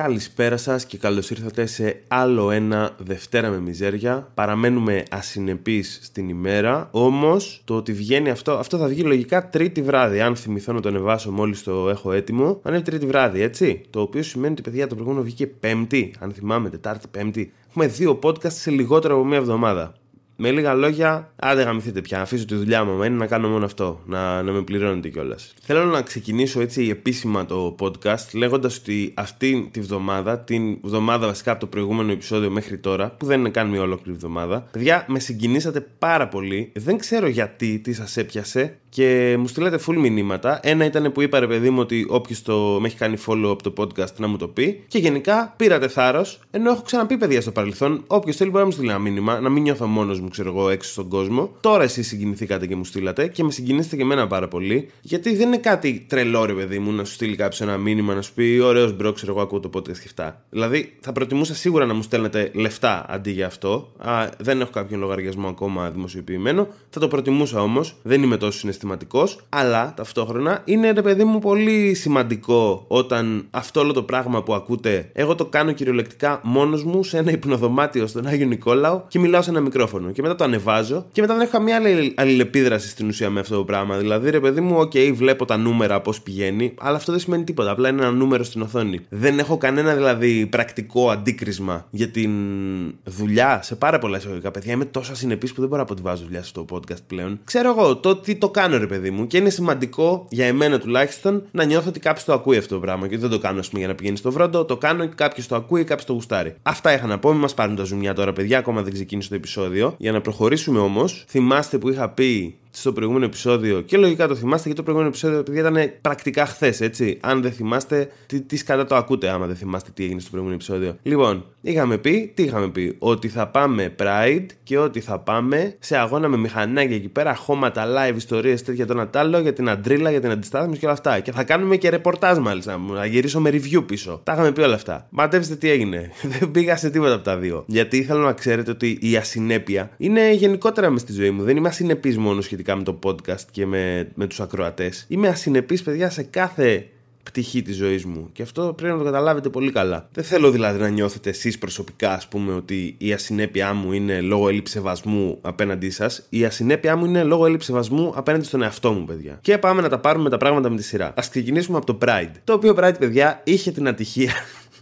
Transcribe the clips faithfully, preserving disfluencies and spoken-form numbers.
Καλησπέρα σας και καλώς ήρθατε σε άλλο ένα Δευτέρα με Μιζέρια. Παραμένουμε ασυνεπείς στην ημέρα, όμως το ότι βγαίνει αυτό, αυτό θα βγει λογικά Τρίτη βράδυ. Αν θυμηθώ να το ανεβάσω μόλις το έχω έτοιμο, ανέβει Τρίτη βράδυ, έτσι. Το οποίο σημαίνει ότι, παιδιά, το προηγούμενο βγήκε Πέμπτη, αν θυμάμαι, Τετάρτη, Πέμπτη. Έχουμε δύο podcast σε λιγότερο από μία εβδομάδα. Με λίγα λόγια, άντε γαμηθείτε πια. Αφήσω τη δουλειά μου, είναι να κάνω μόνο αυτό. Να, να με πληρώνετε κιόλας. Θέλω να ξεκινήσω έτσι επίσημα το podcast λέγοντας ότι αυτή τη βδομάδα, την βδομάδα βασικά από το προηγούμενο επεισόδιο μέχρι τώρα, που δεν είναι καν μια ολόκληρη βδομάδα, παιδιά, με συγκινήσατε πάρα πολύ. Δεν ξέρω γιατί, τι σας έπιασε και μου στείλατε full μηνύματα. Ένα ήταν που είπα, ρε παιδί μου, ότι όποιος το με έχει κάνει follow από το podcast να μου το πει. Και γενικά πήρατε θάρρος, ενώ έχω ξαναπεί, παιδιά, στο παρελθόν. Όποιος θέλει μπορεί να μου στείλει ένα μήνυμα, να μην νιώθω μόνος μου, ξέρω εγώ, έξω στον κόσμο. Τώρα εσείς συγκινηθήκατε και μου στείλατε και με συγκινήσετε και εμένα πάρα πολύ. Γιατί δεν είναι κάτι τρελό, ρε παιδί μου, να σου στείλει κάποιος ένα μήνυμα, να σου πει ωραίος μπρο, ξέρω εγώ, ακούω το podcast και αυτά. Δηλαδή, θα προτιμούσα σίγουρα να μου στέλνετε λεφτά αντί για αυτό. Α, δεν έχω κάποιον λογαριασμό ακόμα δημοσιοποιημένο. Θα το προτιμούσα όμως, δεν είμαι τόσο συναισθηματικός. Αλλά ταυτόχρονα είναι, ρε παιδί μου, πολύ σημαντικό όταν αυτό όλο το πράγμα που ακούτε, εγώ το κάνω κυριολεκτικά μόνος μου σε ένα υπνοδωμάτιο στον Άγιο Νικόλαο και μιλάω σε ένα μικρόφωνο. Και μετά το ανεβάζω και μετά δεν έχω καμία αλληλεπίδραση στην ουσία με αυτό το πράγμα. Δηλαδή, ρε παιδί μου, οκ, okay, βλέπω τα νούμερα πώς πηγαίνει, αλλά αυτό δεν σημαίνει τίποτα. Απλά είναι ένα νούμερο στην οθόνη. Δεν έχω κανένα δηλαδή πρακτικό αντίκρισμα για την δουλειά σε πάρα πολλά εισαγωγικά. Παιδιά, είμαι τόσο ασυνεπής που δεν μπορώ να πω ότι βάζω δουλειά στο podcast πλέον. Ξέρω εγώ το τι το κάνω, ρε παιδί μου, και είναι σημαντικό για εμένα τουλάχιστον να νιώθω ότι κάποιος το ακούει αυτό το πράγμα. Και δεν το κάνω, ας πούμε, για να πηγαίνει στο βρόντο. Το κάνω και κάποιος το ακούει, κάποιος το γουστάρει. Αυτά είχα να πω. Μην μας πάρουν τα ζουμιά τώρα, παιδιά. Ακόμα δεν ξεκίνησε το επεισόδιο. Για να προχωρήσουμε όμως, θυμάστε που είχα πει στο προηγούμενο επεισόδιο, και λογικά το θυμάστε, γιατί το προηγούμενο επεισόδιο, παιδιά, ήταν πρακτικά χθες, έτσι. Αν δεν θυμάστε, τι, τι σκατά το ακούτε, άμα δεν θυμάστε τι έγινε στο προηγούμενο επεισόδιο. Λοιπόν, είχαμε πει, τι είχαμε πει, ότι θα πάμε Pride και ότι θα πάμε σε αγώνα με μηχανάκια εκεί πέρα, χώματα, live, ιστορίες, τέτοια το ένα τ' άλλο, για την αντρίλα, για την αντιστάθμιση και όλα αυτά. Και θα κάνουμε και ρεπορτάζ, μάλιστα, να γυρίσω με review πίσω. Τα είχαμε πει όλα αυτά. Μαντέψτε τι έγινε. Δεν πήγα σε τίποτα από τα δύο. Γιατί θέλω να ξέρετε ότι η ασυνέπεια είναι γενικότερα μες στη ζωή μου. Δεν είμαι ασυνεπής μόνο σχετικά με το podcast και με, με τους ακροατές. Είμαι ασυνεπής, παιδιά, σε κάθε πτυχή της ζωής μου. Και αυτό πρέπει να το καταλάβετε πολύ καλά. Δεν θέλω δηλαδή να νιώθετε εσείς προσωπικά, ας πούμε, ότι η ασυνέπειά μου είναι λόγω έλλειψης σεβασμού απέναντί σας. Η ασυνέπειά μου είναι λόγω έλλειψης σεβασμού απέναντι στον εαυτό μου, παιδιά. Και πάμε να τα πάρουμε τα πράγματα με τη σειρά. Ας ξεκινήσουμε από το Pride. Το οποίο Pride, παιδιά, είχε την ατυχία.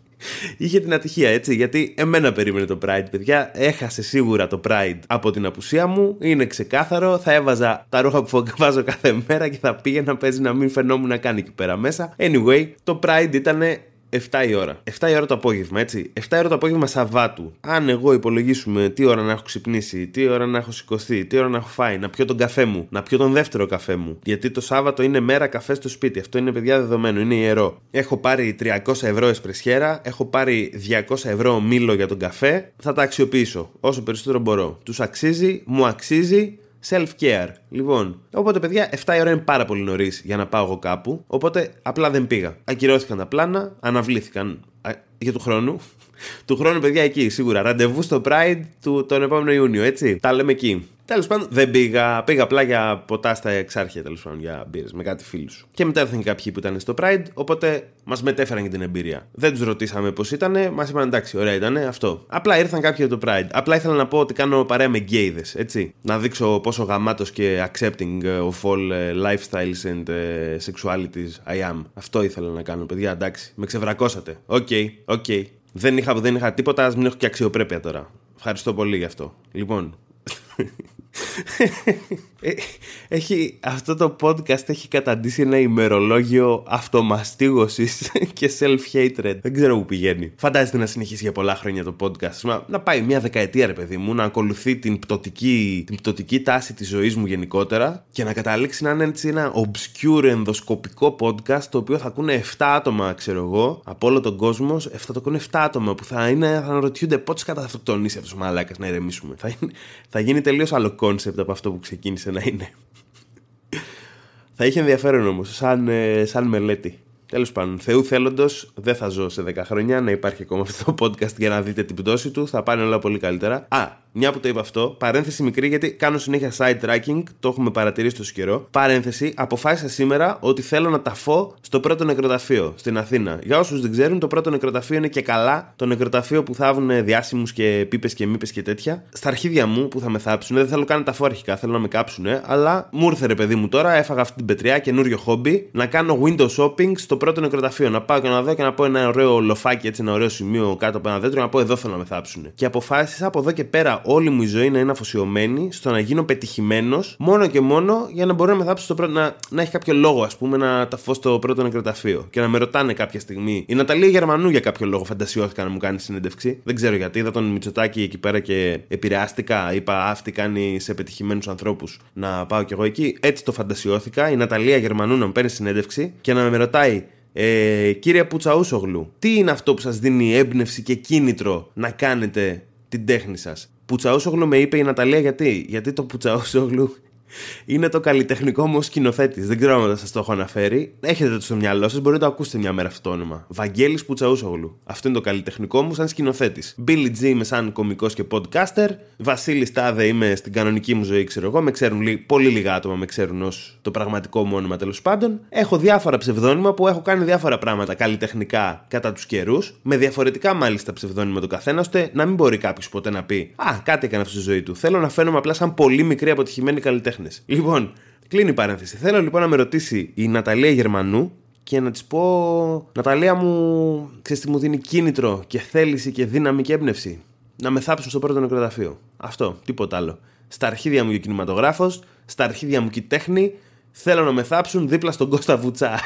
Είχε την ατυχία, έτσι, γιατί εμένα περίμενε το Pride, παιδιά. Έχασε σίγουρα το Pride από την απουσία μου. Είναι ξεκάθαρο. Θα έβαζα τα ρούχα που βάζω κάθε μέρα και θα πήγαινα, παίζει, να μην φαινόμουν να κάνει εκεί πέρα μέσα. Anyway, το Pride ήτανε εφτά η ώρα. εφτά η ώρα το απόγευμα, έτσι. εφτά η ώρα το απόγευμα Σαββάτου. Αν εγώ υπολογίσουμε τι ώρα να έχω ξυπνήσει, τι ώρα να έχω σηκωθεί, τι ώρα να έχω φάει, να πιω τον καφέ μου, να πιω τον δεύτερο καφέ μου. Γιατί το Σάββατο είναι μέρα καφέ στο σπίτι. Αυτό είναι, παιδιά, δεδομένο. Είναι ιερό. Έχω πάρει τριακόσια ευρώ εσπρεσιέρα, έχω πάρει διακόσια ευρώ μήλο για τον καφέ. Θα τα αξιοποιήσω όσο περισσότερο μπορώ. Τους αξίζει, μου αξίζει. Self-care. Λοιπόν, οπότε, παιδιά, εφτά η ώρα είναι πάρα πολύ νωρίς για να πάω εγώ κάπου. Οπότε απλά δεν πήγα. Ακυρώθηκαν τα πλάνα, αναβλήθηκαν α, για του χρόνου. Του χρόνου, παιδιά, εκεί σίγουρα. Ραντεβού στο Pride του, τον επόμενο Ιούνιο, έτσι. Τα λέμε εκεί. Τέλος πάντων, δεν πήγα. Πήγα απλά για ποτά στα Εξάρχεια, τέλος πάντων, για μπύρες με κάτι φίλους. Και μετά ήρθαν και κάποιοι που ήταν στο Pride, οπότε μας μετέφεραν και την εμπειρία. Δεν τους ρωτήσαμε πώς ήτανε, μας είπαν εντάξει, ωραία ήτανε, αυτό. Απλά ήρθαν κάποιοι από το Pride. Απλά ήθελα να πω ότι κάνω παρέα με γκέιδες, έτσι. Να δείξω πόσο γαμάτος και accepting of all lifestyles and sexualities I am. Αυτό ήθελα να κάνω, παιδιά, εντάξει. Με ξεβρακώσατε. Οκ, okay, οκ. Okay. Δεν είχα, δεν είχα τίποτα, ας μην έχω και αξιοπρέπεια τώρα. Ευχαριστώ πολύ γι' αυτό. Λοιπόν. Έχει, αυτό το podcast έχει καταντήσει ένα ημερολόγιο αυτομαστίγωσης και self-hatred. Δεν ξέρω που πηγαίνει. Φαντάζεστε να συνεχίσει για πολλά χρόνια το podcast. Να πάει μια δεκαετία, ρε παιδί μου, να ακολουθεί την πτωτική, την πτωτική τάση της ζωής μου γενικότερα και να καταλήξει να είναι έτσι ένα obscure ενδοσκοπικό podcast το οποίο θα ακούνε εφτά άτομα, ξέρω εγώ, από όλο τον κόσμο. Θα το ακούνε εφτά άτομα που θα, είναι, θα αναρωτιούνται πότε κατά θα αυτοκτονήσει αυτός ο μαλάκας, να ηρεμήσουμε. Θα, είναι, θα γίνει τελείως άλλο concept από αυτό που ξεκίνησε να είναι. Θα είχε ενδιαφέρον όμως, σαν, ε, σαν μελέτη. Τέλος πάντων, Θεού θέλοντος, δεν θα ζω σε δέκα χρόνια να υπάρχει ακόμα αυτό το podcast για να δείτε την πτώση του. Θα πάνε όλα πολύ καλύτερα. Α, μια που το είπα αυτό, παρένθεση μικρή γιατί κάνω συνέχεια side tracking, το έχουμε παρατηρήσει τόσο καιρό. Παρένθεση, αποφάσισα σήμερα ότι θέλω να ταφώ στο πρώτο νεκροταφείο στην Αθήνα. Για όσους δεν ξέρουν, το πρώτο νεκροταφείο είναι και καλά το νεκροταφείο που θάβουν διάσημους και πίπες και μήπες και τέτοια. Στα αρχίδια μου που θα με θάψουν, δεν θέλω καν να ταφώ αρχικά, θέλω να με κάψουν, αλλά μου ήρθε ρε παιδί μου τώρα, έφαγα αυτή την πετριά, καινούριο χόμπι, να κάνω window shopping στο πρώτο νεκροταφείο. Να πάω και να δω και να πω ένα ωραίο λοφάκι, έτσι ένα ωραίο σημείο κάτω από ένα δέντρο, να πω εδώ θέλω να με θάψουν. Και αποφάσισα από εδώ και πέρα όλη μου η ζωή να είναι αφοσιωμένη στο να γίνω πετυχημένος μόνο και μόνο για να μπορώ να με θάψω στο πρώτο. Να, να έχει κάποιο λόγο, ας πούμε, να ταφώ στο πρώτο νεκροταφείο. Και να με ρωτάνε κάποια στιγμή. Η Ναταλία Γερμανού για κάποιο λόγο φαντασιώθηκα να μου κάνει συνέντευξη. Δεν ξέρω γιατί. Είδα τον Μητσοτάκη εκεί πέρα και επηρεάστηκα. Είπα αυτή κάνει σε πετυχημένους ανθρώπους να πάω κι εγώ εκεί. Έτσι το φαντασιώθηκα. Η Ναταλία Γερμανού να μου παίρνει συνέντευξη και να με ρωτάει. Ε, κύριε Πουτσαούσογλου, τι είναι αυτό που σας δίνει έμπνευση και κίνητρο να κάνετε την τέχνη σας? Πουτσαούσογλου με είπε η Ναταλία γιατί. Γιατί το Πουτσαούσογλου είναι το καλλιτεχνικό μου ως σκηνοθέτης. Δεν ξέρω αν σας το έχω αναφέρει. Έχετε το στο μυαλό σας, μπορείτε να το ακούσετε μια μέρα αυτό το όνομα. Βαγγέλης Πουτσαούσογλου. Αυτό είναι το καλλιτεχνικό μου σαν σκηνοθέτης. Billy G είμαι σαν κωμικός και podcaster. Βασίλης Τάδε είμαι στην κανονική μου ζωή, ξέρω εγώ. Με ξέρουν λί... πολύ λίγα άτομα, με ξέρουν ως το πραγματικό μου όνομα τέλος πάντων. Έχω διάφορα ψευδόνυμα που έχω κάνει διάφορα πράγματα καλλιτεχνικά κατά τους καιρούς. Με διαφορετικά μάλιστα ψευδόνυμα το καθένα, ώστε να μην μπορεί κάποιος ποτέ να πει Α, κάτι έκανε αυτή στη ζωή του. Θέλω να φαίνομαι απλά σαν πολύ μικρή αποτυχημένη καλλιτέχνη. Λοιπόν, κλείνει η παρένθεση. Θέλω λοιπόν να με ρωτήσει η Ναταλία Γερμανού και να της πω Ναταλία μου, ξέρεις τι μου δίνει κίνητρο και θέληση και δύναμη και έμπνευση? Να με θάψουν στο πρώτο νεκροταφείο. Αυτό, τίποτα άλλο. Στα αρχίδια μου και ο κινηματογράφος, στα αρχίδια μου και η τέχνη, θέλω να με θάψουν δίπλα στον Κώστα Βουτσά.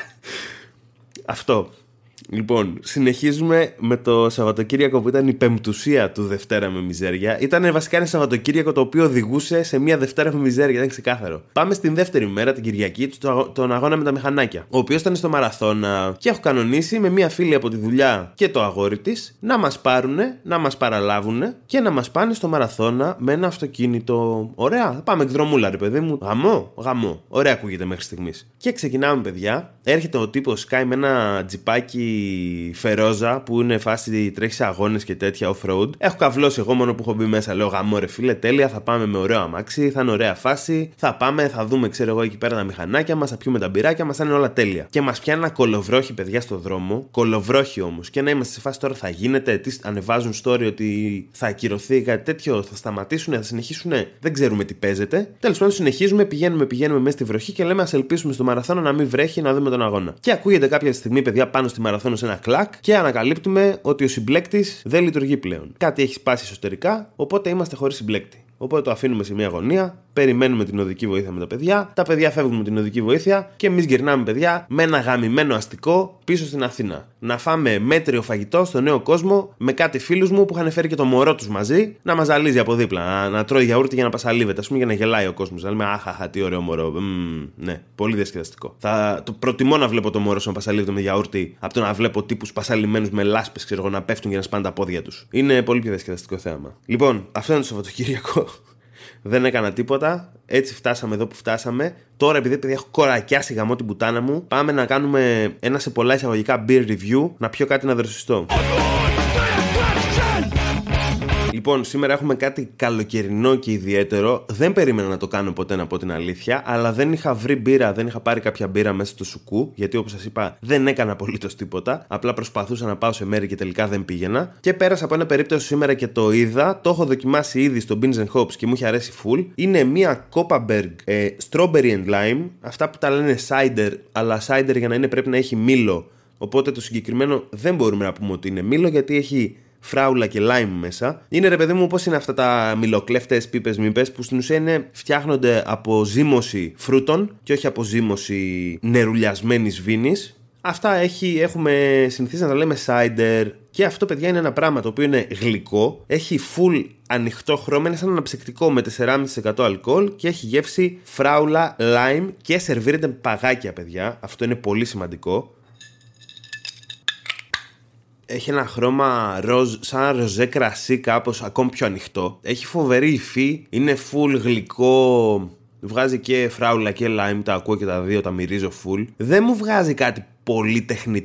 Αυτό. Λοιπόν, συνεχίζουμε με το Σαββατοκύριακο που ήταν η πεμπτουσία του Δευτέρα με Μιζέρια. Ήταν βασικά ένα Σαββατοκύριακο το οποίο οδηγούσε σε μια Δευτέρα με Μιζέρια, δεν ξεκάθαρο. Πάμε στην δεύτερη μέρα, την Κυριακή, τον αγώνα με τα μηχανάκια. Ο οποίος ήταν στο μαραθώνα και έχω κανονίσει με μια φίλη από τη δουλειά και το αγόρι της να μας πάρουνε, να μας παραλάβουνε και να μας πάνε στο μαραθώνα με ένα αυτοκίνητο. Ωραία, θα πάμε εκδρομούλα, ρε παιδί μου. Γαμό, γαμό. Ωραία ακούγεται μέχρι στιγμής. Και ξεκινάμε, παιδιά. Έρχεται ο τύπος, σκάει με ένα τζιπάκι φερόζα που είναι φάση τρέχει σε αγώνες και τέτοια off-road. Έχω καυλώσει εγώ μόνο που έχω μπει μέσα. Λέω γαμό ρε φίλε, τέλεια, θα πάμε με ωραίο αμάξι, θα είναι ωραία φάση. Θα πάμε, θα δούμε, ξέρω εγώ εκεί πέρα τα μηχανάκια μας, θα πιούμε τα μπυράκια μας, θα είναι όλα τέλεια. Και μας πιάνει ένα κολοβρόχι, παιδιά, στο δρόμο. Κολοβρόχι όμως. Και να είμαστε σε φάση τώρα θα γίνεται, τι ανεβάζουν story ότι θα ακυρωθεί κάτι τέτοιο, θα σταματήσουν, θα συνεχίσουν. Δεν ξέρουμε τι παίζεται. Τέλος πάντων, συνεχίζουμε, πηγαίνουμε, πηγαίνουμε μέσα στη βροχή και λέμε ας ελπίσουμε στο μαραθώνα να μην βρέχει, να δούμε τον αγώνα. Και ακούγεται κάποια στιγμή, παιδιά, πάνω στη μαραθώνα σε ένα κλακ και ανακαλύπτουμε ότι ο συμπλέκτης δεν λειτουργεί πλέον. Κάτι έχει σπάσει εσωτερικά, οπότε είμαστε χωρίς συμπλέκτη. Οπότε το αφήνουμε σε μια γωνία, περιμένουμε την οδική βοήθεια με τα παιδιά, τα παιδιά φεύγουν με την οδική βοήθεια και εμείς γυρνάμε, παιδιά, με ένα γαμημένο αστικό πίσω στην Αθήνα. Να φάμε μέτριο φαγητό στο νέο κόσμο με κάτι φίλους μου που είχαν φέρει και το μωρό τους μαζί να μας ζαλίζει από δίπλα. Να, να τρώει γιαούρτι για να πασαλίβεται, α πούμε, για να γελάει ο κόσμος. Να λέμε αχαχα, τι ωραίο μωρό. Μ, ναι, πολύ διασκεδαστικό. Θα το προτιμώ να βλέπω το μωρό σου να πασαλίβεται με γιαούρτι από το να βλέπω τύπους πασαλιμένους με λάσπες, ξέρω εγώ, να πέφτουν για να σπάνε τα πόδια τους. Είναι πολύ πιο διασκεδαστικό θέαμα. Λοιπόν, αυτό είναι το Σαββατοκύριακο. Δεν έκανα τίποτα. Έτσι φτάσαμε εδώ που φτάσαμε. Τώρα, επειδή παιδιά έχω κορακιάσει γαμό την πουτάνα μου, πάμε να κάνουμε ένα σε πολλά εισαγωγικά beer review, να πιω κάτι να δροσιστώ. Λοιπόν, σήμερα έχουμε κάτι καλοκαιρινό και ιδιαίτερο. Δεν περίμενα να το κάνω ποτέ, να πω την αλήθεια, αλλά δεν είχα βρει μπύρα, δεν είχα πάρει κάποια μπύρα μέσα στο σουκού, γιατί όπως σας είπα δεν έκανα απολύτως τίποτα. Απλά προσπαθούσα να πάω σε μέρη και τελικά δεν πήγαινα. Και πέρασα από ένα περίπτωση σήμερα και το είδα. Το έχω δοκιμάσει ήδη στο Beans and Hops και μου είχε αρέσει full. Είναι μια Kopparberg ε, Strawberry and Lime. Αυτά που τα λένε cider, αλλά cider για να είναι πρέπει να έχει μήλο. Οπότε το συγκεκριμένο δεν μπορούμε να πούμε ότι είναι μήλο, γιατί έχει φράουλα και lime μέσα. Είναι, ρε παιδί μου, πώς είναι αυτά τα μιλοκλέφτες, πίπες, μήπες, που στην ουσία είναι, φτιάχνονται από ζύμωση φρούτων και όχι από ζύμωση νερουλιασμένης βίνης. Αυτά έχει, έχουμε συνηθίσει να τα λέμε cider. Και αυτό, παιδιά, είναι ένα πράγμα το οποίο είναι γλυκό. Έχει full ανοιχτό χρώμα, είναι σαν αναψυκτικό με τέσσερα κόμμα πέντε τοις εκατό αλκοόλ και έχει γεύση φράουλα, lime και σερβίρεται με παγάκια, παιδιά. Αυτό είναι πολύ σημαντικό. Έχει ένα χρώμα ροζ, σαν ροζέ κρασί, κάπως ακόμη πιο ανοιχτό. Έχει φοβερή υφή, είναι full γλυκό. Βγάζει και φράουλα και lime, τα ακούω και τα δύο, τα μυρίζω full. Δεν μου βγάζει κάτι πολύ τεχνητό.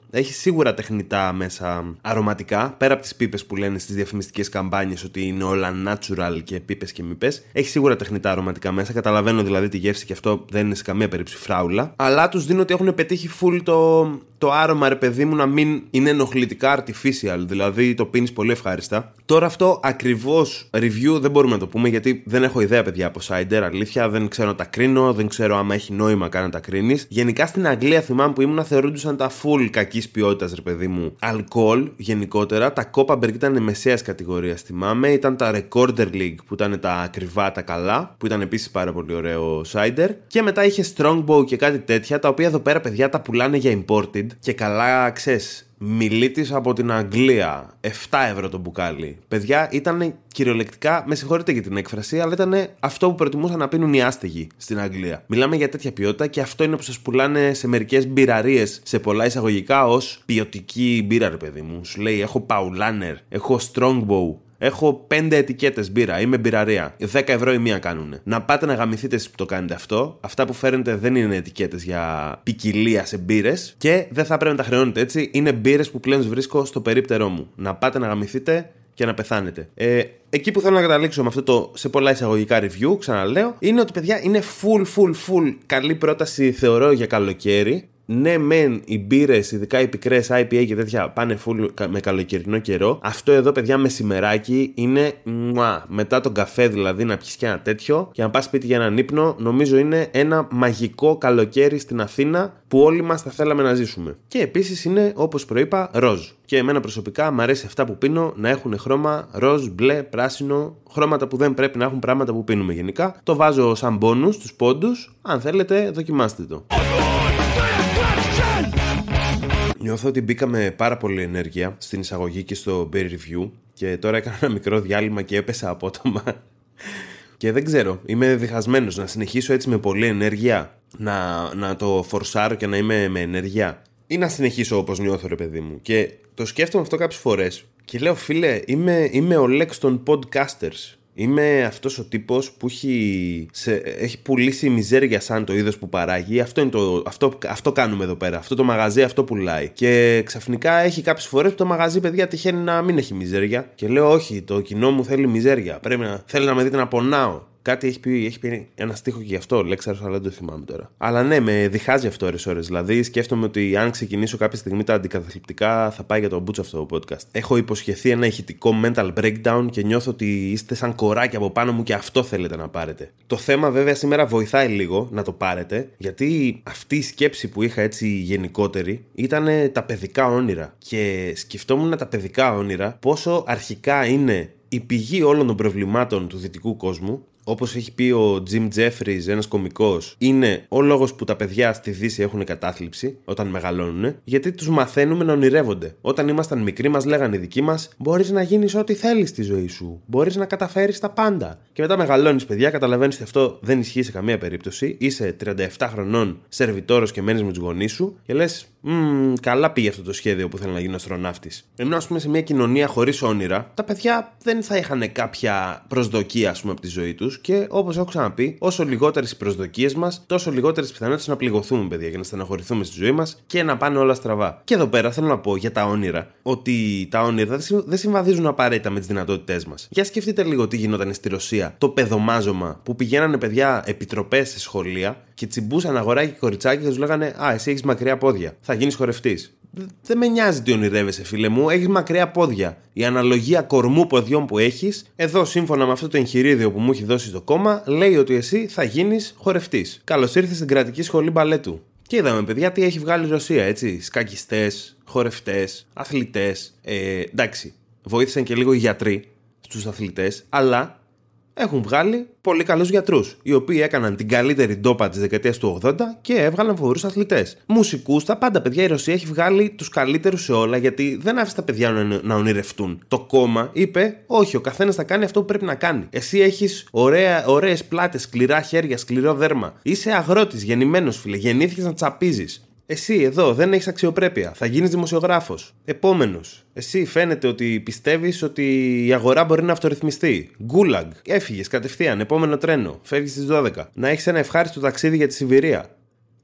Έχει σίγουρα τεχνητά μέσα αρωματικά, πέρα από τις πίπες που λένε στις διαφημιστικές καμπάνιες ότι είναι όλα natural και πίπες και μήπες. Έχει σίγουρα τεχνητά αρωματικά μέσα. Καταλαβαίνω δηλαδή τη γεύση και αυτό δεν είναι σε καμία περίπτωση φράουλα. Αλλά τους δίνω ότι έχουν πετύχει full το, το άρωμα, ρε παιδί μου, να μην είναι ενοχλητικά artificial. Δηλαδή το πίνεις πολύ ευχάριστα. Τώρα αυτό ακριβώς review δεν μπορούμε να το πούμε γιατί δεν έχω ιδέα, παιδιά, από cider. Αλήθεια, δεν ξέρω να τα κρίνω, δεν ξέρω άμα έχει νόημα καν να τα κρίνεις. Γενικά στην Αγγλία θυμάμαι που ήμουν θεωρούντουσαν τα full κακής ποιότητας, ρε παιδί μου, αλκοόλ γενικότερα. Τα Kopparberg ήταν μεσαίας κατηγορίας, θυμάμαι. Ήταν τα Recorder League που ήταν τα ακριβά, τα καλά, που ήταν επίσης πάρα πολύ ωραίο cider. Και μετά είχε Strongbow και κάτι τέτοια, τα οποία εδώ πέρα, παιδιά, τα πουλάνε για imported. Και καλά, ξέρεις, μιλήτης από την Αγγλία, επτά ευρώ το μπουκάλι. Παιδιά, ήταν κυριολεκτικά, με συγχωρείτε για την έκφραση, αλλά ήταν αυτό που προτιμούσαν να πίνουν οι άστεγοι στην Αγγλία. Μιλάμε για τέτοια ποιότητα και αυτό είναι που σας πουλάνε σε μερικές μπειραρίες, σε πολλά εισαγωγικά, ως ποιοτική μπύρα, ρε παιδί μου. Σου λέει: έχω Paulaner, έχω Strongbow. Έχω πέντε ετικέτες μπύρα, είμαι μπειραρία. δέκα ευρώ η μία κάνουνε. Να πάτε να γαμηθείτε εσείς που το κάνετε αυτό. Αυτά που φέρνετε δεν είναι ετικέτες για ποικιλία σε μπύρες και δεν θα πρέπει να τα χρεώνετε έτσι. Είναι μπύρες που πλέον βρίσκω στο περίπτερό μου. Να πάτε να γαμηθείτε και να πεθάνετε. Ε, εκεί που θέλω να καταλήξω με αυτό το σε πολλά εισαγωγικά review, ξαναλέω, είναι ότι, παιδιά, είναι full, full, full καλή πρόταση, θεωρώ, για καλοκαίρι. Ναι, μεν οι μπύρες, ειδικά οι πικρές άι πι έι και τέτοια, πάνε full με καλοκαιρινό καιρό. Αυτό εδώ, παιδιά, μεσημεράκι είναι μουά. Μετά τον καφέ, δηλαδή, να πιεις και ένα τέτοιο και να πας σπίτι για έναν ύπνο. Νομίζω είναι ένα μαγικό καλοκαίρι στην Αθήνα που όλοι μας θα θέλαμε να ζήσουμε. Και επίσης είναι, όπως προείπα, ροζ. Και εμένα προσωπικά μου αρέσει αυτά που πίνω να έχουν χρώμα ροζ, μπλε, πράσινο. Χρώματα που δεν πρέπει να έχουν πράγματα που πίνουμε γενικά. Το βάζω σαν bonus στους πόντους. Αν θέλετε, δοκιμάστε το. Νιώθω ότι μπήκα με πάρα πολύ ενέργεια στην εισαγωγή και στο beer review και τώρα έκανα ένα μικρό διάλειμμα και έπεσα απότομα. Και δεν ξέρω, είμαι διχασμένος να συνεχίσω έτσι με πολλή ενέργεια, να, να το φορσάρω και να είμαι με ενέργεια, ή να συνεχίσω όπως νιώθω, ρε παιδί μου. Και το σκέφτομαι αυτό κάποιες φορές και λέω: φίλε, είμαι, είμαι ο Lex των podcasters. Είμαι αυτός ο τύπος που έχει, σε, έχει πουλήσει μιζέρια σαν το είδος που παράγει. Αυτό, είναι το, αυτό, αυτό κάνουμε εδώ πέρα. Αυτό το μαγαζί αυτό πουλάει. Και ξαφνικά έχει κάποιες φορές που το μαγαζί, παιδιά, τυχαίνει να μην έχει μιζέρια. Και λέω: όχι, το κοινό μου θέλει μιζέρια. Πρέπει να θέλει να με δείτε να πονάω. Κάτι έχει πει, έχει πει ένα στίχο και γι' αυτό, λέξαρος, αλλά δεν το θυμάμαι τώρα. Αλλά ναι, με διχάζει αυτό ώρες-ώρες. Δηλαδή, σκέφτομαι ότι αν ξεκινήσω κάποια στιγμή τα αντικαταθλιπτικά, θα πάει για το μπούτσο αυτό το podcast. Έχω υποσχεθεί ένα ηχητικό mental breakdown και νιώθω ότι είστε σαν κοράκι από πάνω μου και αυτό θέλετε να πάρετε. Το θέμα, βέβαια, σήμερα βοηθάει λίγο να το πάρετε, γιατί αυτή η σκέψη που είχα έτσι γενικότερη ήταν τα παιδικά όνειρα. Και σκεφτόμουν τα παιδικά όνειρα, πόσο αρχικά είναι η πηγή όλων των προβλημάτων του δυτικού κόσμου. Όπως έχει πει ο Jim Jeffries, ένας κωμικός, είναι ο λόγος που τα παιδιά στη Δύση έχουν κατάθλιψη όταν μεγαλώνουν, γιατί τους μαθαίνουμε να ονειρεύονται. Όταν ήμασταν μικροί, μας λέγανε οι δικοί μας: μπορείς να γίνεις ό,τι θέλεις στη ζωή σου. Μπορείς να καταφέρεις τα πάντα. Και μετά μεγαλώνεις, παιδιά, καταλαβαίνεις ότι αυτό δεν ισχύει σε καμία περίπτωση. Είσαι τριάντα επτά χρονών σερβιτόρος και μένεις με τους γονείς σου και λες: Μmm, καλά πήγε αυτό το σχέδιο που θέλω να γίνω αστροναύτης. Ενώ, ας πούμε, σε μια κοινωνία χωρίς όνειρα, τα παιδιά δεν θα είχαν κάποια προσδοκία, ας πούμε, από τη ζωή τους. Και όπως έχω ξαναπεί, όσο λιγότερες οι προσδοκίες μας, τόσο λιγότερες πιθανότητες να πληγωθούμε, παιδιά, και να στεναχωρηθούμε στη ζωή μας και να πάνε όλα στραβά. Και εδώ πέρα θέλω να πω για τα όνειρα, ότι τα όνειρα δεν συμβαδίζουν απαραίτητα με τις δυνατότητές μας. Για σκεφτείτε λίγο τι γινόταν στη Ρωσία, το παιδομάζωμα, που πηγαίνανε, παιδιά, επιτροπές σε σχολεία και τσιμπούσαν αγοράκι και κοριτσάκι και τους λέγανε: α, εσύ έχεις μακριά πόδια, θα γίνεις χορευτής. Δεν με νοιάζει τι ονειρεύεσαι, φίλε μου, έχεις μακριά πόδια. Η αναλογία κορμού ποδιών που έχεις, εδώ σύμφωνα με αυτό το εγχειρίδιο που μου έχει δώσει το κόμμα, λέει ότι εσύ θα γίνεις χορευτής. Καλώς ήρθες στην κρατική σχολή μπαλέτου. Και είδαμε, παιδιά, τι έχει βγάλει η Ρωσία, έτσι. Σκακιστές, χορευτές, αθλητές. Ε, εντάξει, βοήθησαν και λίγο οι γιατροί στους αθλητές, αλλά έχουν βγάλει πολύ καλούς γιατρούς, οι οποίοι έκαναν την καλύτερη ντόπα της δεκαετίας του ογδόντα και έβγαλαν φοβερούς αθλητές. Μουσικούς, τα πάντα, παιδιά. Η Ρωσία έχει βγάλει τους καλύτερους σε όλα, γιατί δεν άφησε τα παιδιά να, να ονειρευτούν. Το κόμμα είπε: όχι, ο καθένας θα κάνει αυτό που πρέπει να κάνει. Εσύ έχεις ωραίες πλάτες, σκληρά χέρια, σκληρό δέρμα. Είσαι αγρότης, γεννημένος, φίλε. Γεννήθηκες να τσαπίζεις. Εσύ εδώ δεν έχεις αξιοπρέπεια. Θα γίνεις δημοσιογράφος. Επόμενος. Εσύ φαίνεται ότι πιστεύεις ότι η αγορά μπορεί να αυτορυθμιστεί. Γκούλαγκ. Έφυγες κατευθείαν. Επόμενο τρένο. Φεύγεις στις δώδεκα. Να έχεις ένα ευχάριστο ταξίδι για τη Σιβηρία.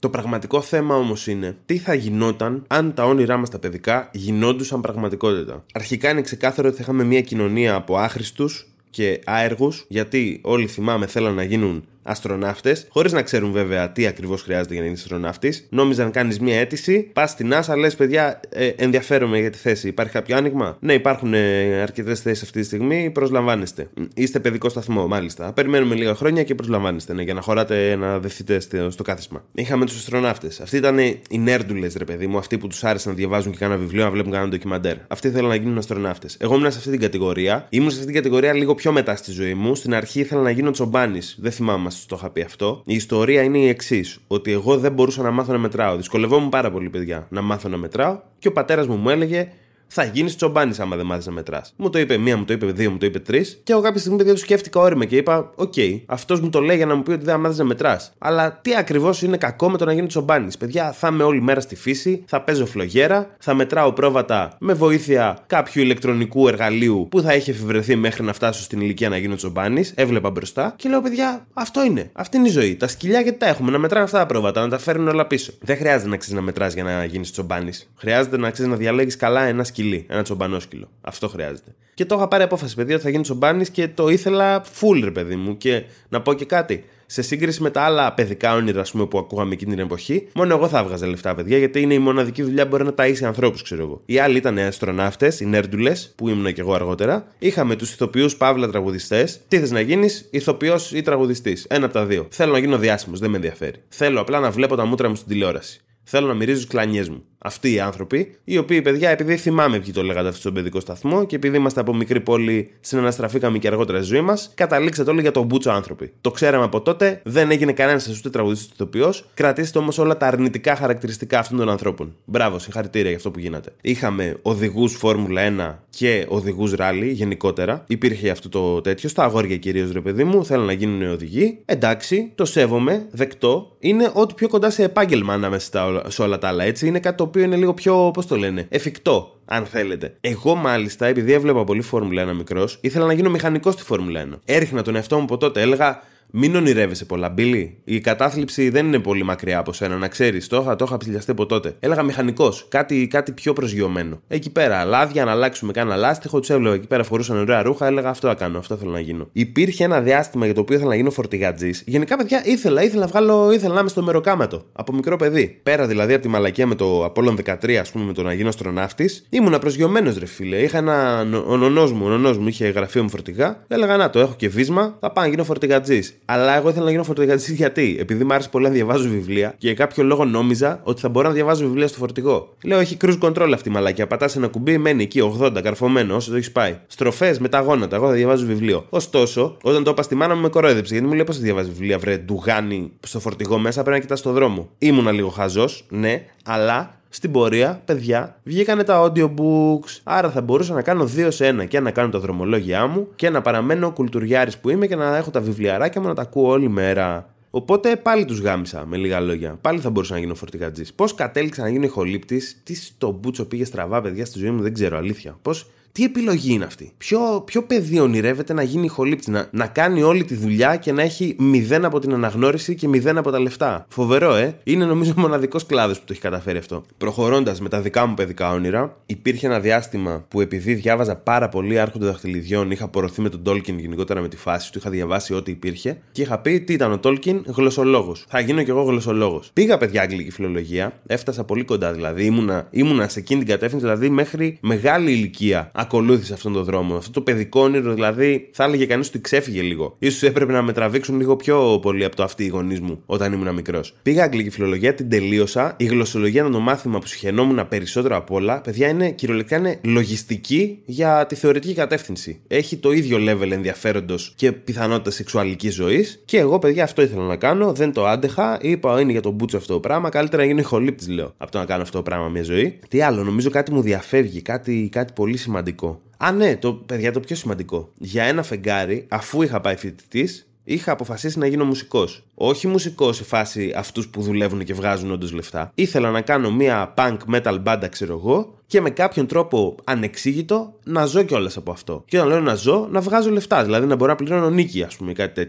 Το πραγματικό θέμα όμως είναι τι θα γινόταν αν τα όνειρά μας τα παιδικά γινόντουσαν πραγματικότητα. Αρχικά είναι ξεκάθαρο ότι θα είχαμε μια κοινωνία από άχρηστους και άεργους, γιατί όλοι θυμάμαι θέλαν να γίνουν αστροναύτες, χωρίς να ξέρουν βέβαια τι ακριβώς χρειάζεται για να γίνεις αστροναύτης. Νόμιζαν κάνεις μια αίτηση, πας στην NASA, λες παιδιά, ε, ενδιαφέρομαι για τη θέση. Υπάρχει κάποιο άνοιγμα? Ναι, υπάρχουν ε, αρκετές θέσεις αυτή τη στιγμή, προσλαμβάνεστε. Είστε παιδικό σταθμό, μάλιστα. Περιμένουμε λίγα χρόνια και προσλαμβάνεστε, ναι, για να χωράτε να δεθείτε στο, στο κάθισμα. Είχαμε τους αστροναύτες. Αυτοί ήταν οι νέρντουλες, ρε παιδί μου, αυτοί που τους άρεσε να διαβάζουν και κάνα βιβλίο, να βλέπουν κάνα ντοκιμαντέρ. Αυτοί θέλουν να γίνουν αστροναύτες. Εγώ ήμουν σε αυτή την κατηγορία. Ήμουν σε αυτή την κατηγορία λίγο πιο μετά στη ζωή μου. Στην αρχή ήθελα να γίνω τσομπάνης. Δεν θυμάμαι. Το είχα πει αυτό. Η ιστορία είναι η εξής: ότι εγώ δεν μπορούσα να μάθω να μετράω. Δυσκολευόμουν πάρα πολύ, παιδιά, να μάθω να μετράω και ο πατέρας μου μου έλεγε: θα γίνεις τσομπάνης άμα δεν μάθεις να μετράς. Μου το είπε μία, μου το είπε δύο, μου το είπε τρεις. Και εγώ κάποια στιγμή, παιδιά, το σκέφτηκα όρημα και είπα: οκ, okay, αυτός μου το λέει για να μου πει ότι δεν μάθεις να μετράς. Αλλά τι ακριβώς είναι κακό με το να γίνει τσομπάνης? Παιδιά, θα είμαι όλη μέρα στη φύση, θα παίζω φλογέρα, θα μετράω πρόβατα με βοήθεια κάποιου ηλεκτρονικού εργαλείου που θα έχει εφευρεθεί μέχρι να φτάσω στην ηλικία να γίνω τσομπάνης. Έβλεπα μπροστά και λέω: παιδιά, αυτό είναι. Αυτή είναι η ζωή. Τα σκυλιά γιατί τα έχουμε? Να μετράνε αυτά τα πρόβατα, να τα φέρνουν όλα πίσω. Δεν χρειάζεται να ξέρεις να μετράς για να γίνεις τσομπάνης. Χρειάζεται να ξέρεις να διαλέγεις καλά ένα σκυλί, ένα τσομπανόσκυλο. Αυτό χρειάζεται. Και το είχα πάρει απόφαση, παιδιά, ότι θα γίνει τσομπάνης και το ήθελα full, ρε παιδί μου. Και να πω και κάτι. Σε σύγκριση με τα άλλα παιδικά όνειρα, ας πούμε, που ακούγαμε εκείνη την εποχή, μόνο εγώ θα έβγαζα λεφτά, παιδιά, γιατί είναι η μοναδική δουλειά που μπορεί να ταΐσει ανθρώπους, ξέρω εγώ. Οι άλλοι ήταν αστροναύτες, οι νέρντουλες, που ήμουν και εγώ αργότερα. Είχαμε τους ηθοποιούς παύλα τραγουδιστές. Τι θες να γίνεις, ηθοποιός ή τραγουδιστής? Ένα από τα δύο. Θέλω να γίνω διάσημος, δεν με ενδιαφέρει. Θέλω απλά να βλέπω τα μούτρα μου στην τηλεόραση. Θέλω να μυρίζω τις κλανιές μου. Αυτοί οι άνθρωποι, οι οποίοι, παιδιά, επειδή θυμάμαι ποιοι το λέγατε αυτό στον παιδικό σταθμό και επειδή είμαστε από μικρή πόλη, συναναστραφήκαμε και αργότερα στη ζωή μας, καταλήξατε όλοι για τον μπούτσο άνθρωποι. Το ξέραμε από τότε, δεν έγινε κανένας ούτε τραγουδιστής ούτε ηθοποιός. Κρατήστε όμως όλα τα αρνητικά χαρακτηριστικά αυτών των ανθρώπων. Μπράβο, συγχαρητήρια για αυτό που γίνατε. Είχαμε οδηγούς Φόρμουλα ένα και οδηγούς ράλι γενικότερα. Υπήρχε αυτό το τέτοιο, στα αγόρια κυρίως, ρε παιδί μου, θέλουν να γίνουν οδηγοί. Εντάξει, το σέβομαι, δεκτό. Είναι ό,τι πιο κοντά σε επάγγελμα ανάμεσα σε όλα τα άλλα, έτσι. Είναι κάτι το οποίο είναι λίγο πιο, πώς το λένε, εφικτό, αν θέλετε. Εγώ, μάλιστα, επειδή έβλεπα πολύ Φόρμουλα ένα μικρός, ήθελα να γίνω μηχανικός στη Φόρμουλα ένα. Έριχνα τον εαυτό μου από τότε, έλεγα: μην ονειρεύεσαι πολλά, Μπίλι. Η κατάθλιψη δεν είναι πολύ μακριά από σένα, να ξέρεις. Το είχα, το είχα ψηλιαστεί από τότε. Έλεγα μηχανικός, κάτι, κάτι πιο προσγειωμένο. Εκεί πέρα, λάδια, να αλλάξουμε κάνα λάστιχο, του έβλεπα εκεί πέρα, φορούσαν ωραία ρούχα, έλεγα: αυτό θα κάνω, αυτό θέλω να γίνω. Υπήρχε ένα διάστημα για το οποίο ήθελα να γίνω φορτηγατζής. Γενικά, παιδιά, ήθελα, ήθελα να βγάλω, ήθελα να είμαι στο μεροκάματο. Από μικρό παιδί. Πέρα δηλαδή από τη μαλακία με το Απόλλων δεκατρία, ας πούμε, με το να γίνω αστροναύτης, ήμουνα προσγειωμένος, ρε φίλε. Είχα ένα. Ο νονός μου, ο νονός μου είχε γραφείο μου φορτηγά. Έλεγα: να το έχω και βίσμα, θα πάω να γίνω φορτηγατζής. Αλλά εγώ ήθελα να γίνω φορτηγατζής γιατί? Επειδή μου άρεσε πολύ να διαβάζω βιβλία και για κάποιο λόγο νόμιζα ότι θα μπορώ να διαβάζω βιβλία στο φορτηγό. Λέω: έχει cruise control αυτή η μαλακία. Πατάς ένα κουμπί, μένει εκεί ογδόντα καρφωμένο όσο το έχει πάει. Στροφές με τα γόνατα. Εγώ θα διαβάζω βιβλίο. Ωστόσο, όταν το είπα στη μάνα μου, με κορόιδεψε γιατί μου λέει: πώς θα διαβάζει βιβλία, βρε ντουγάνι στο φορτηγό μέσα, πρέπει να κοιτάς στο δρόμο. Ήμουνα λίγο χαζός, ναι, αλλά. Στην πορεία, παιδιά, βγήκανε τα audiobooks. Άρα θα μπορούσα να κάνω δύο σε ένα. Και να κάνω τα δρομολόγια μου και να παραμένω κουλτουριάρης που είμαι και να έχω τα βιβλιαράκια μου να τα ακούω όλη μέρα. Οπότε πάλι τους γάμισα, με λίγα λόγια. Πάλι θα μπορούσα να γίνω φορτηγατζής. Πώς κατέληξα να γίνω ηχολήπτης, τι στο μπούτσο πήγε στραβά, παιδιά, στη ζωή μου, δεν ξέρω, αλήθεια. Πώς. Τι επιλογή είναι αυτή? Ποιο, ποιο παιδί ονειρεύεται να γίνει ηχολήπτης, να, να κάνει όλη τη δουλειά και να έχει μηδέν από την αναγνώριση και μηδέν από τα λεφτά? Φοβερό, ε! Είναι νομίζω ο μοναδικός κλάδος που το έχει καταφέρει αυτό. Προχωρώντας με τα δικά μου παιδικά όνειρα, υπήρχε ένα διάστημα που επειδή διάβαζα πάρα πολύ Άρχοντα Δαχτυλιδιών, είχα απορροθεί με τον Τόλκιν γενικότερα με τη φάση του, είχα διαβάσει ό,τι υπήρχε και είχα πει τι ήταν ο Τόλκιν, γλωσσολόγος. Θα γίνω κι εγώ γλωσσολόγος. Πήγα, παιδιά, αγγλική φιλολογία, έφτασα πολύ κοντά δηλαδή, ήμουνα, ήμουνα σε εκείνη την κατεύθυνση, δηλαδή μέχρι μεγάλη ηλικία. Ακολούθησε αυτόν τον δρόμο. Αυτό το παιδικό όνειρο, δηλαδή, θα έλεγε κανείς ότι ξέφυγε λίγο. Ίσως έπρεπε να με τραβήξουν λίγο πιο πολύ από το αυτοί οι γονείς μου όταν ήμουν μικρός. Πήγα αγγλική φιλολογία, την τελείωσα. Η γλωσσολογία είναι το μάθημα που συχαινόμουν περισσότερο απ' όλα. Παιδιά, είναι κυριολεκτικά είναι λογιστική για τη θεωρητική κατεύθυνση. Έχει το ίδιο level ενδιαφέροντος και πιθανότητα σεξουαλικής ζωής. Και εγώ, παιδιά, αυτό ήθελα να κάνω. Δεν το άντεχα. Είπα: είναι για τον μπούτσο αυτό το πράγμα. Καλύτερα να γίνω ηχολήπτης, λέω, από το να κάνω αυτό το πράγμα μια ζωή. Τι άλλο, νομίζω κάτι μου διαφεύγει, κάτι, κάτι πολύ σημαντικό. Α, ναι, το, παιδιά, το πιο σημαντικό. Για ένα φεγγάρι, αφού είχα πάει φοιτητής, είχα αποφασίσει να γίνω μουσικός. Όχι μουσικός σε φάση αυτούς που δουλεύουν και βγάζουν όντως λεφτά. Ήθελα να κάνω μια punk metal μπάντα, ξέρω εγώ, και με κάποιον τρόπο ανεξήγητο να ζω κιόλας από αυτό. Και όταν λέω να ζω, να βγάζω λεφτά, δηλαδή να μπορώ να πληρώνω νίκη, ας πούμε, κάτι τέτοιο.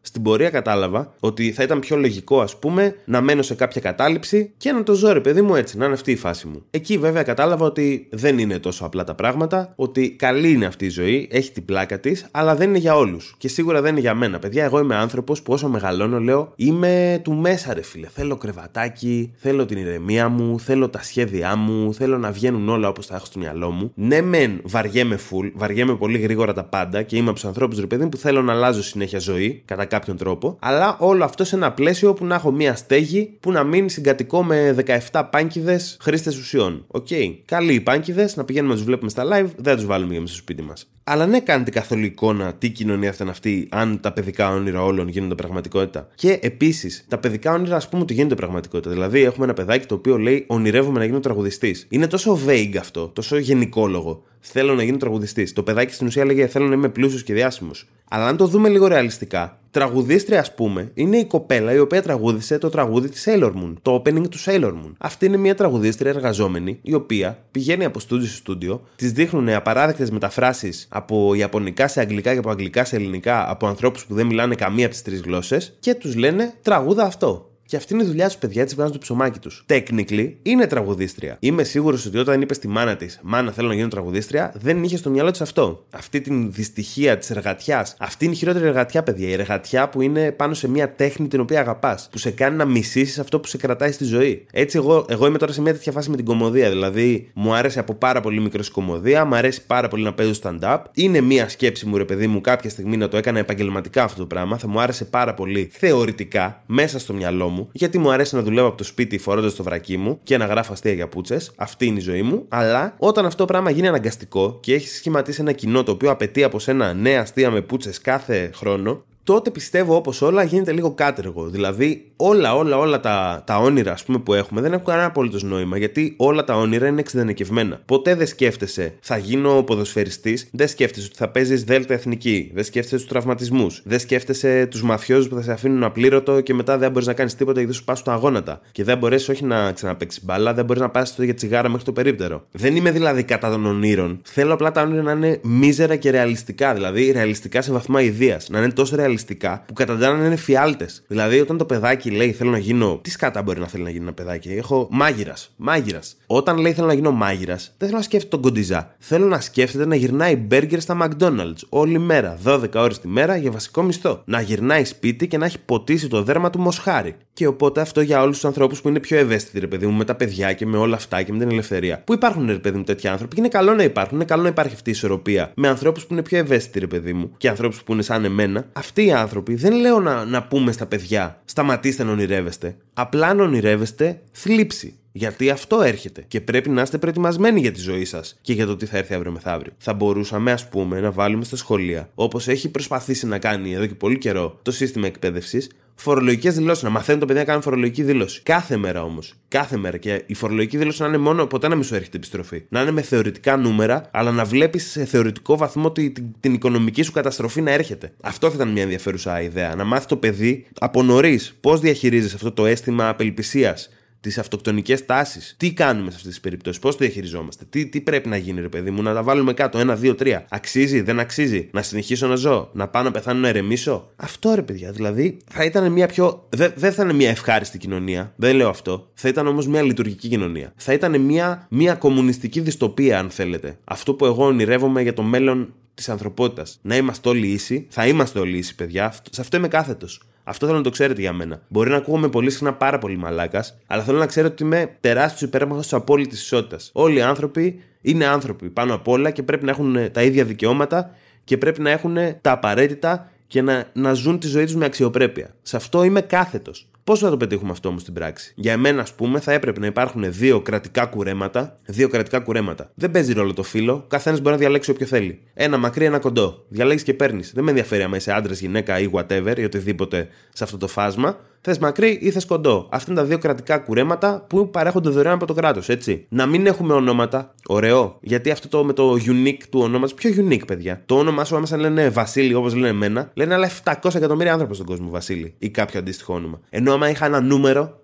Στην πορεία κατάλαβα ότι θα ήταν πιο λογικό, ας πούμε, να μένω σε κάποια κατάληψη και να το ζω, ρε παιδί μου, έτσι, να είναι αυτή η φάση μου. Εκεί βέβαια κατάλαβα ότι δεν είναι τόσο απλά τα πράγματα, ότι καλή είναι αυτή η ζωή, έχει την πλάκα της, αλλά δεν είναι για όλους. Και σίγουρα δεν είναι για μένα. Παιδιά, εγώ είμαι άνθρωπος που όσο μεγαλώνω λέω είμαι του μέσα, ρε φίλε. Θέλω κρεβατάκι, θέλω την ηρεμία μου, θέλω τα σχέδιά μου, θέλω να βγαίνουν όλα όπως τα έχω στο μυαλό μου. Ναι, μεν βαριέμαι full, βαριέμαι πολύ γρήγορα τα πάντα και είμαι από τους ανθρώπους, ρε παιδί μου, που θέλω να αλλάζω συνέχεια ζωή κατά κάποιον τρόπο, αλλά όλο αυτό σε ένα πλαίσιο που να έχω μία στέγη που να μην συγκατοικώ με δεκαεπτά πάνκιδες χρήστες ουσιών. Οκ. Okay. Καλοί οι πάνκιδες, να πηγαίνουμε να τους βλέπουμε στα live, δεν τους βάλουμε για μέσα στο σπίτι μας. Αλλά ναι, κάνετε καθόλου εικόνα τι κοινωνία θα είναι αυτή, αν τα παιδικά όνειρα όλων γίνονται πραγματικότητα. Και επίσης, τα παιδικά όνειρα, ας πούμε, ότι γίνονται πραγματικότητα. Δηλαδή, έχουμε ένα παιδάκι το οποίο λέει: ονειρεύομαι να γίνω τραγουδιστής. Είναι τόσο vague αυτό, τόσο γενικόλογο. Θέλω να γίνω τραγουδιστής. Το παιδάκι στην ουσία λέγε: θέλω να είμαι πλούσιος και διάσημος. Αλλά αν το δούμε λίγο ρεαλιστικά, τραγουδίστρια, ας πούμε, είναι η κοπέλα η οποία τραγούδισε το τραγούδι της Sailor Moon, το opening του Sailor Moon. Αυτή είναι μια τραγουδίστρια εργαζόμενη, η οποία πηγαίνει από στούντιο σε στούντιο, της δείχνουν απαράδεκτες μεταφράσεις από ιαπωνικά σε αγγλικά και από αγγλικά σε ελληνικά από ανθρώπους που δεν μιλάνε καμία από τις τρεις γλώσσες και τους λένε: τραγούδα αυτό. Και αυτή είναι η δουλειά του, παιδιά, έτσι βγάζουν το ψωμάκι του. Technically είναι τραγουδίστρια. Είμαι σίγουρος ότι όταν είπε στη μάνα της: μάνα, θέλω να γίνω τραγουδίστρια, δεν είχε στο μυαλό της αυτό. Αυτή την δυστυχία της εργατιάς. Αυτή είναι η χειρότερη εργατιά, παιδιά. Η εργατιά που είναι πάνω σε μια τέχνη την οποία αγαπάς. Που σε κάνει να μισήσεις αυτό που σε κρατάει στη ζωή. Έτσι, εγώ, εγώ είμαι τώρα σε μια τέτοια φάση με την κομμωδία. Δηλαδή, μου άρεσε από πάρα πολύ μικρό η κομμωδία, μου αρέσει πάρα πολύ να παίζω stand-up. Είναι μια σκέψη μου, ρε παιδί μου, κάποια στιγμή να το έκανα επαγγελματικά αυτό το πράγμα. Θα μου άρεσε πάρα πολύ θεωρητικά μέσα στο μυαλό μου. Γιατί μου αρέσει να δουλεύω από το σπίτι φορώντας το βρακί μου και να γράφω αστεία για πούτσες. Αυτή είναι η ζωή μου. Αλλά όταν αυτό το πράγμα γίνει αναγκαστικό και έχει σχηματίσει ένα κοινό το οποίο απαιτεί από σένα νέα αστεία με πούτσες κάθε χρόνο, τότε πιστεύω όπως όλα γίνεται λίγο κάτεργο. Δηλαδή, όλα, όλα, όλα τα, τα όνειρα, ας πούμε, που έχουμε δεν έχουν κανένα απολύτως νόημα. Γιατί όλα τα όνειρα είναι εξειδανικευμένα. Ποτέ δεν σκέφτεσαι, θα γίνω ποδοσφαιριστής, δεν σκέφτεσαι ότι θα παίζεις δέλτα εθνική, δεν σκέφτεσαι τους τραυματισμούς, δεν σκέφτεσαι τους μαφιόζους που θα σε αφήνουν απλήρωτο και μετά δεν μπορείς να κάνεις τίποτα γιατί σου πάσουν τα αγώνατα. Και δεν μπορείς όχι να ξαναπαίξεις μπάλα, δεν μπορείς να πας για τσιγάρα μέχρι το περίπτερο. Δεν είμαι δηλαδή κατά των ονείρων. Θέλω απλά τα όνειρα να είναι μίζερα και ρεαλιστικά. Δηλαδή, ρεαλιστικά σε βαθμό αηδίας. Να είναι τόσο ρεαλιστικά που καταντάνε να είναι φιάλτες. Δηλαδή, όταν το παιδάκι λέει θέλω να γίνω. Τι σκάτα μπορεί να θέλει να γίνει ένα παιδάκι? Έχω μάγειρας. Μάγειρας. Όταν λέει θέλω να γίνω μάγειρας, δεν θέλω να σκέφτεται τον κοντιζά. Θέλω να σκέφτεται να γυρνάει μπέργκερ στα McDonald's όλη μέρα, δώδεκα ώρες τη μέρα για βασικό μισθό. Να γυρνάει σπίτι και να έχει ποτίσει το δέρμα του μοσχάρι. Και οπότε αυτό για όλους τους ανθρώπους που είναι πιο ευαίσθητοι, ρε παιδί μου, με τα παιδιά και με όλα αυτά και με την ελευθερία. Που υπάρχουν, ρε παιδί μου, τέτοιοι άνθρωποι. Και είναι καλό να υπάρχουν. Είναι καλό να υπάρχει αυτή η ισορροπία με ανθρώπους που είναι πιο ευαίσθητοι, ρε παιδί μου, και ανθρώπους που είναι σαν εμένα. Αυτοί οι άνθρωποι δεν λέω να, να πούμε στα παιδιά σταματήστε να ονειρεύεστε. Απλά να ονειρεύεστε θλίψη. Γιατί αυτό έρχεται και πρέπει να είστε προετοιμασμένοι για τη ζωή σας και για το τι θα έρθει αύριο μεθαύριο. Θα μπορούσαμε, ας πούμε, να βάλουμε στα σχολεία, όπως έχει προσπαθήσει να κάνει εδώ και πολύ καιρό το σύστημα εκπαίδευσης, φορολογικές δηλώσεις. Να μαθαίνουν τα παιδιά να κάνουν φορολογική δήλωση. Κάθε μέρα όμως. Κάθε μέρα. Και η φορολογική δήλωση να είναι μόνο ποτέ να μην σου έρχεται επιστροφή. Να είναι με θεωρητικά νούμερα, αλλά να βλέπεις σε θεωρητικό βαθμό την, την, την οικονομική σου καταστροφή να έρχεται. Αυτό θα ήταν μια ενδιαφέρουσα ιδέα. Να μάθει το παιδί από νωρίς πώς διαχειρίζεσαι αυτό το αίσθημα απελπισίας. Τις αυτοκτονικές τάσεις. Τι κάνουμε σε αυτές τις περιπτώσεις, πώς το διαχειριζόμαστε, τι, τι πρέπει να γίνει, ρε παιδί μου, να τα βάλουμε κάτω, ένα, δύο, τρία. Αξίζει, δεν αξίζει, να συνεχίσω να ζω, να πάω να πεθάνω να ερεμήσω. Αυτό, ρε παιδιά, δηλαδή θα ήταν μια πιο. Δεν δε θα είναι μια ευχάριστη κοινωνία, δεν λέω αυτό. Θα ήταν όμως μια λειτουργική κοινωνία. Θα ήταν μια, μια κομμουνιστική δυστοπία, αν θέλετε. Αυτό που εγώ ονειρεύομαι για το μέλλον της ανθρωπότητας. Να είμαστε όλοι ίσοι, θα είμαστε όλοι ίσοι, παιδιά, σε αυτό είμαι κάθετος. Αυτό θέλω να το ξέρετε για μένα. Μπορεί να ακούγομαι πολύ συχνά πάρα πολύ μαλάκας, αλλά θέλω να ξέρετε ότι είμαι τεράστιος υπέρμαχος της απόλυτης ισότητας. Όλοι οι άνθρωποι είναι άνθρωποι πάνω απ' όλα και πρέπει να έχουν τα ίδια δικαιώματα και πρέπει να έχουν τα απαραίτητα και να, να ζουν τη ζωή τους με αξιοπρέπεια. Σε αυτό είμαι κάθετος. Πώς θα το πετύχουμε αυτό όμως στην πράξη? Για εμένα, ας πούμε, θα έπρεπε να υπάρχουν δύο κρατικά κουρέματα. Δύο κρατικά κουρέματα. Δεν παίζει ρόλο το φύλο. Καθένας μπορεί να διαλέξει όποιο θέλει. Ένα μακρύ, ένα κοντό. Διαλέγεις και παίρνεις. Δεν με ενδιαφέρει αν είσαι άντρας, γυναίκα ή whatever ή οτιδήποτε σε αυτό το φάσμα. Θες μακρύ ή θες κοντό. Αυτά είναι τα δύο κρατικά κουρέματα που παρέχονται δωρεάν από το κράτος, έτσι. Να μην έχουμε ονόματα. Ωραίο. Γιατί αυτό το με το unique του ονόματος. Ποιο unique, παιδιά? Το όνομά σου, άμεσα λένε Βασίλη, όπως λένε εμένα, λένε άλλα επτακόσια εκατομμύρια άνθρωποι στον κόσμο Βασίλη ή κάποιο αντίστοιχο όνομα. Ενώ άμα είχα ένα νούμερο,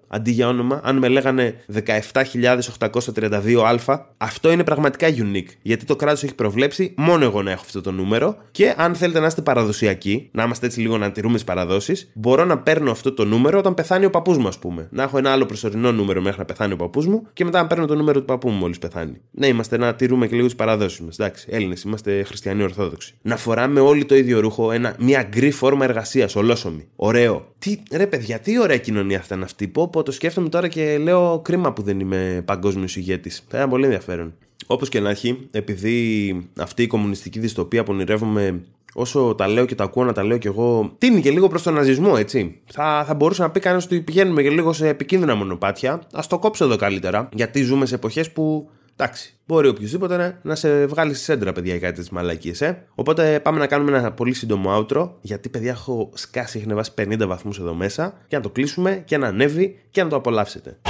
αντί για όνομα. Αν με λέγανε δεκαεπτά χιλιάδες οκτακόσια τριάντα δύο α, αυτό είναι πραγματικά unique. Γιατί το κράτος έχει προβλέψει μόνο εγώ να έχω αυτό το νούμερο. Και αν θέλετε να είστε παραδοσιακοί, να είμαστε έτσι λίγο να τηρούμε τις παραδόσεις, μπορώ να παίρνω αυτό το νούμερο όταν πεθάνει ο παππούς μου, ας πούμε. Να έχω ένα άλλο προσωρινό νούμερο μέχρι να πεθάνει ο παππούς μου και μετά να παίρνω το νούμερο του παππού μου μόλις πεθάνει. Ναι, είμαστε να τηρούμε και λίγο τις παραδόσεις μας. Εντάξει, Έλληνες είμαστε, χριστιανοί Ορθόδοξοι. Να φοράμε όλοι το ίδιο ρούχο, ένα, μια γκρι φόρμα εργασίας, ολόσωμη. Ωραίο. Τι, ρε παιδιά, τι ωραία κοινωνία θα ήταν αυτή. Πω, πω, το σκέφτομαι τώρα και λέω κρίμα που δεν είμαι παγκόσμιος ηγέτης. Θα ήταν πολύ ενδιαφέρον. Όπως και να έχει, επειδή αυτή η κομμουνιστική δυστοπία που ονειρεύομαι, όσο τα λέω και τα ακούω να τα λέω κι εγώ, τίνει και λίγο προς τον ναζισμό, έτσι. Θα, θα μπορούσε να πει κανένας ότι πηγαίνουμε και λίγο σε επικίνδυνα μονοπάτια. Ας το κόψω εδώ καλύτερα, γιατί ζούμε σε εποχές που. Εντάξει, μπορεί οποιοδήποτε να, να σε βγάλει στη σέντρα, παιδιά, για κάτι τις μαλακίες, ε. Οπότε πάμε να κάνουμε ένα πολύ σύντομο outro, γιατί, παιδιά, έχω σκάσει, έχει ανεβάσει πενήντα βαθμούς εδώ μέσα, και να το κλείσουμε και να ανέβει και να το απολαύσετε.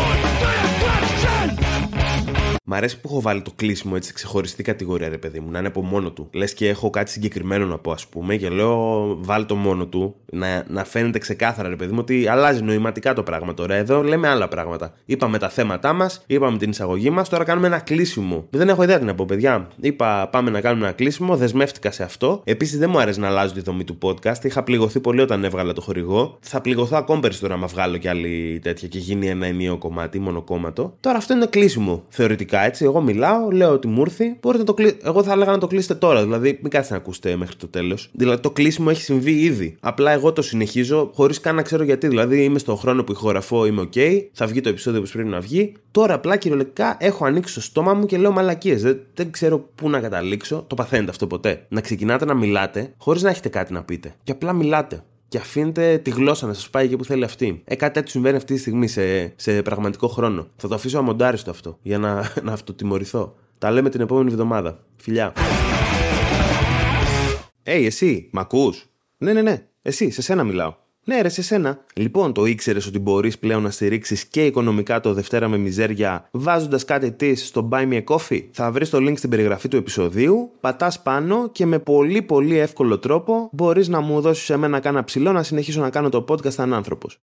Μ' αρέσει που έχω βάλει το κλείσιμο έτσι σε ξεχωριστή κατηγορία, ρε παιδί μου, να είναι από μόνο του. Λες και έχω κάτι συγκεκριμένο να πω, ας πούμε, και λέω βάλει το μόνο του, να, να φαίνεται ξεκάθαρα, ρε παιδί μου, ότι αλλάζει νοηματικά το πράγμα τώρα. Εδώ λέμε άλλα πράγματα. Είπαμε τα θέματά μας, είπαμε την εισαγωγή μας, τώρα κάνουμε ένα κλείσιμο. Δεν έχω ιδέα τι να πω, παιδιά. Είπα πάμε να κάνουμε ένα κλείσιμο, δεσμεύτηκα σε αυτό. Επίσης δεν μου άρεσε να αλλάζω τη δομή του podcast. Είχα πληγωθεί πολύ όταν έβγαλα το χορηγό. Θα πληγωθώ ακόμη περισσότερο άμα βγάλω κι άλλη τέτοια και γίνει ένα ενιαίο κομμάτι, μονοκόμματο. Τώρα αυτό είναι κλείσιμο θεωρητικά. Έτσι, εγώ μιλάω, λέω ότι μου ήρθε. Μπορείτε να το κλει... Εγώ θα έλεγα να το κλείσετε τώρα, δηλαδή μην κάτσετε να ακούσετε μέχρι το τέλος. Δηλαδή το κλείσιμο έχει συμβεί ήδη. Απλά εγώ το συνεχίζω χωρίς καν να ξέρω γιατί. Δηλαδή είμαι στον χρόνο που ηχογραφώ, είμαι OK, θα βγει το επεισόδιο που πρέπει να βγει. Τώρα απλά κυριολεκτικά έχω ανοίξει το στόμα μου και λέω μαλακίες. Δεν, δεν ξέρω πού να καταλήξω. Το παθαίνετε αυτό ποτέ? Να ξεκινάτε να μιλάτε χωρίς να έχετε κάτι να πείτε. Και απλά μιλάτε. Και αφήνετε τη γλώσσα να σας πάει εκεί που θέλει αυτή. Ε, κάτι τέτοιο συμβαίνει αυτή τη στιγμή σε, σε πραγματικό χρόνο. Θα το αφήσω αμοντάριστο αυτό για να, να αυτοτιμωρηθώ. Τα λέμε την επόμενη εβδομάδα. Φιλιά. Hey, εσύ, μ' ακούς? Ναι, ναι, ναι. Εσύ, σε σένα μιλάω. Ναι, ρε, σε σένα. Λοιπόν, το ήξερες ότι μπορείς πλέον να στηρίξεις και οικονομικά το Δευτέρα με Μιζέρια βάζοντας κάτι της στο Buy Me a Coffee? Θα βρεις το link στην περιγραφή του επεισοδίου, πατάς πάνω και με πολύ πολύ εύκολο τρόπο μπορείς να μου δώσεις εμένα κάνα ψηλό να συνεχίσω να κάνω το podcast σαν άνθρωπος.